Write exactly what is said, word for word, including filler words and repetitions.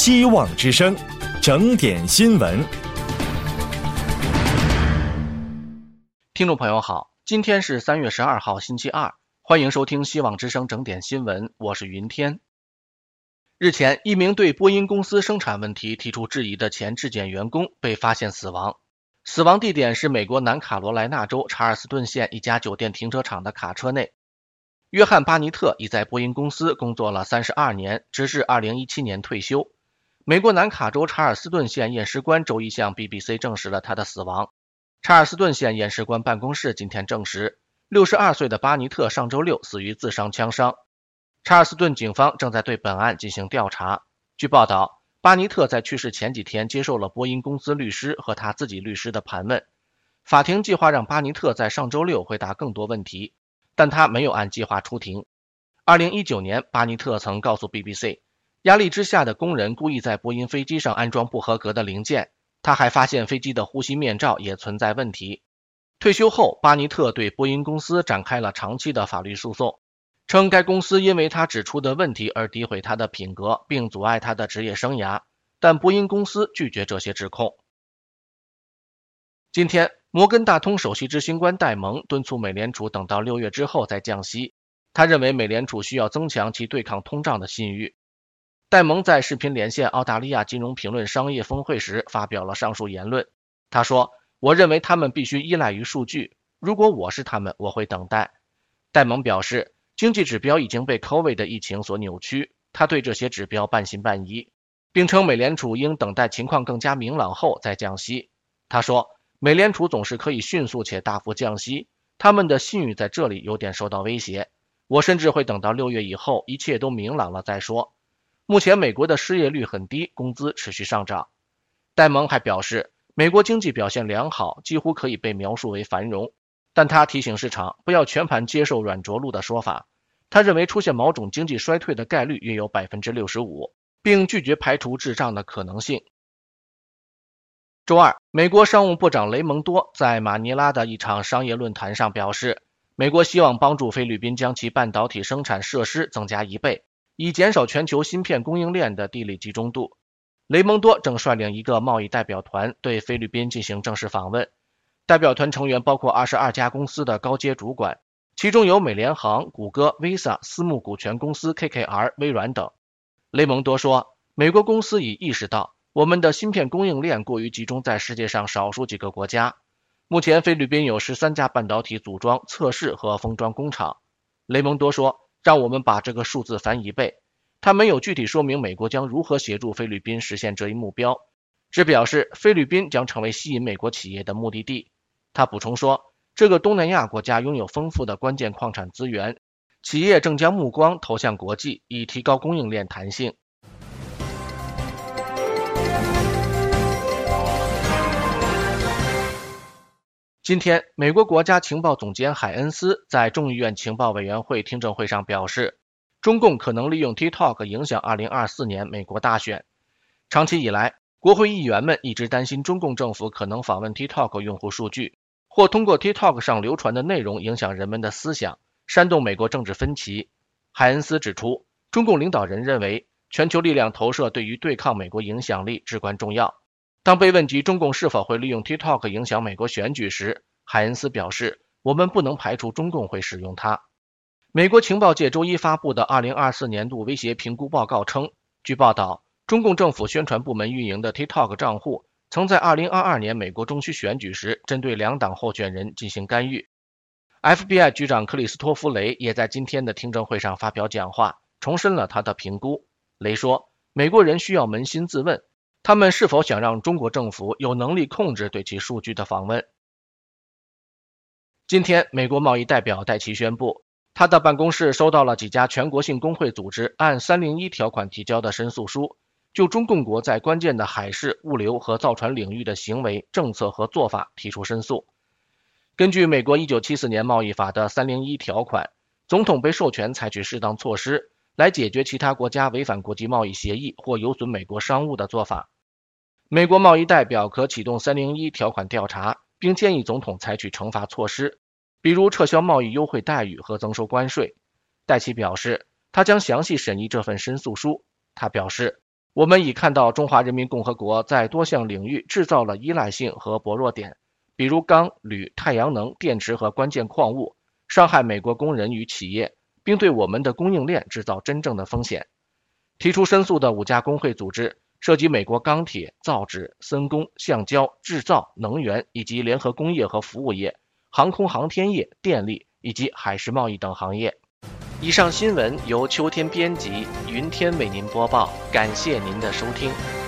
希望之声，整点新闻。 听众朋友好，今天是三月十二号星期二，欢迎收听希望之声整点新闻，我是云天。日前，一名对波音公司生产问题提出质疑的前质检员工被发现死亡，死亡地点是美国南卡罗来纳州查尔斯顿县一家酒店停车场的卡车内。约翰·巴尼特已在波音公司工作了三十二年，直至二零一七年退休。美国南卡州查尔斯顿县验尸官周一向 B B C 证实了他的死亡。查尔斯顿县验尸官办公室今天证实，六十二岁的巴尼特上周六死于自伤枪伤。查尔斯顿警方正在对本案进行调查。据报道，巴尼特在去世前几天接受了波音公司律师和他自己律师的盘问。法庭计划让巴尼特在上周六回答更多问题，但他没有按计划出庭。二零一九年，巴尼特曾告诉 B B C， 压力之下的工人故意在波音飞机上安装不合格的零件。他还发现飞机的呼吸面罩也存在问题。退休后，巴尼特对波音公司展开了长期的法律诉讼，称该公司因为他指出的问题而诋毁他的品格，并阻碍他的职业生涯，但波音公司拒绝这些指控。今天，摩根大通首席执行官戴蒙敦促美联储等到六月之后再降息，他认为美联储需要增强其对抗通胀的信誉。戴蒙在视频连线澳大利亚金融评论商业峰会时发表了上述言论。他说，我认为他们必须依赖于数据，如果我是他们，我会等待。戴蒙表示，经济指标已经被 COVID 的疫情所扭曲，他对这些指标半信半疑，并称美联储应等待情况更加明朗后再降息。他说，美联储总是可以迅速且大幅降息，他们的信誉在这里有点受到威胁。我甚至会等到六月以后，一切都明朗了再说。目前美国的失业率很低，工资持续上涨。戴蒙还表示，美国经济表现良好，几乎可以被描述为繁荣，但他提醒市场不要全盘接受软着陆的说法。他认为出现某种经济衰退的概率约有 百分之六十五， 并拒绝排除滞胀的可能性。周二，美国商务部长雷蒙多在马尼拉的一场商业论坛上表示，美国希望帮助菲律宾将其半导体生产设施增加一倍，以减少全球芯片供应链的地理集中度。雷蒙多正率领一个贸易代表团对菲律宾进行正式访问。代表团成员包括二十二家公司的高阶主管，其中有美联航、谷歌、Visa、私募股权公司 K K R、微软等。雷蒙多说，美国公司已意识到我们的芯片供应链过于集中在世界上少数几个国家。目前菲律宾有十三家半导体组装、测试和封装工厂。雷蒙多说，让我们把这个数字翻一倍。他没有具体说明美国将如何协助菲律宾实现这一目标，只表示菲律宾将成为吸引美国企业的目的地。他补充说，这个东南亚国家拥有丰富的关键矿产资源，企业正将目光投向国际，以提高供应链弹性。今天，美国国家情报总监海恩斯在众议院情报委员会听证会上表示，中共可能利用 TikTok 影响二零二四年美国大选。长期以来，国会议员们一直担心中共政府可能访问 TikTok 用户数据，或通过 TikTok 上流传的内容影响人们的思想，煽动美国政治分歧。海恩斯指出，中共领导人认为全球力量投射对于对抗美国影响力至关重要。当被问及中共是否会利用 TikTok 影响美国选举时，海恩斯表示，我们不能排除中共会使用它。美国情报界周一发布的二零二四年度威胁评估报告称，据报道，中共政府宣传部门运营的 TikTok 账户曾在二零二二年美国中期选举时针对两党候选人进行干预。F B I 局长克里斯托弗·雷也在今天的听证会上发表讲话，重申了他的评估。雷说，美国人需要扪心自问，他们是否想让中国政府有能力控制对其数据的访问。今天，美国贸易代表戴奇宣布，他的办公室收到了几家全国性工会组织按三零一条款提交的申诉书，就中共国在关键的海事、物流和造船领域的行为、政策和做法提出申诉。根据美国一九七四年贸易法的三零一条款，总统被授权采取适当措施来解决其他国家违反国际贸易协议或有损美国商务的做法。美国贸易代表可启动三零一条款调查，并建议总统采取惩罚措施，比如撤销贸易优惠待遇和增收关税。戴奇表示，他将详细审议这份申诉书。他表示， 我们已看到中华人民共和国在多项领域制造了依赖性和薄弱点，比如钢、铝、太阳能、电池和关键矿物，伤害美国工人与企业，并对我们的供应链制造真正的风险。提出申诉的五家工会组织涉及美国钢铁、造纸、森工、橡胶、制造、能源以及联合工业和服务业、航空航天业、电力以及海事贸易等行业。以上新闻由秋天编辑，云天为您播报，感谢您的收听。